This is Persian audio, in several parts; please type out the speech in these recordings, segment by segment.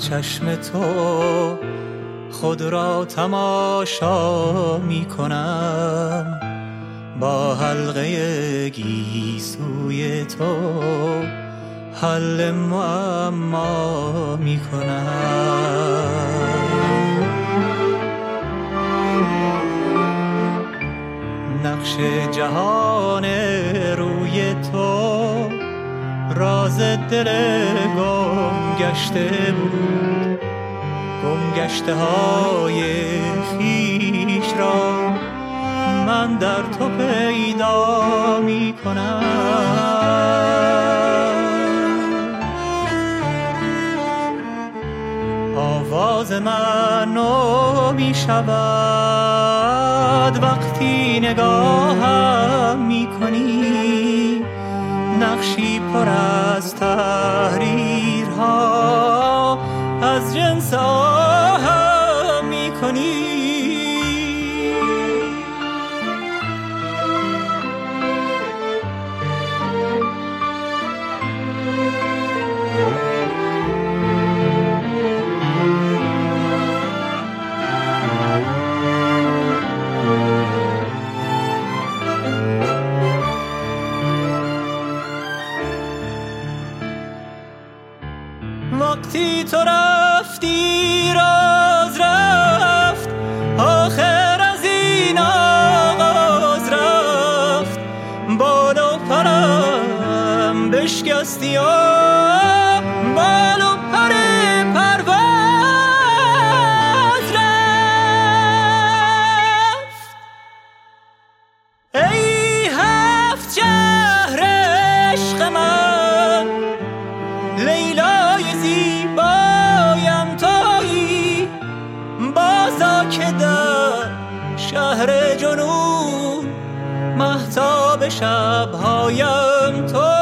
چشم تو خود را تماشا می کنم، با حلقه گیسوی تو حل معما می کنم. نقش جهان روی تو راز دل گم گشته بود، گم گشته های خویش را من در تو پیدا می کنم. آواز من نو می شود وقتی نگاهم می کنی، نقشی پر از تحریرها از جنس آهم می کنی. وقتی تو رفتی راز رفت، آخر از این آغاز رفت، بال و پرم بشکستی و بال و پر پرواز رفت. ای هفت شهر عشق من، لیلای زیبایم تویی، بازا که در شهر جنون مهتاب شبهایم تویی.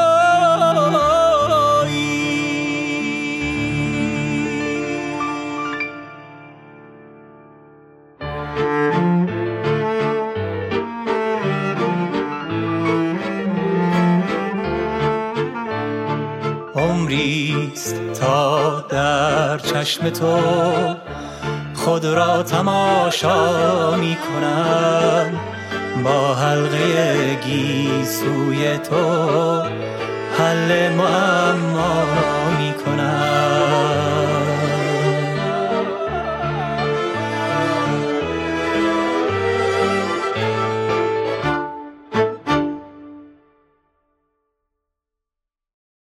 عمریست تا در چشم تو خود را تماشا می کنم، با حلقه گیسوی تو حل معما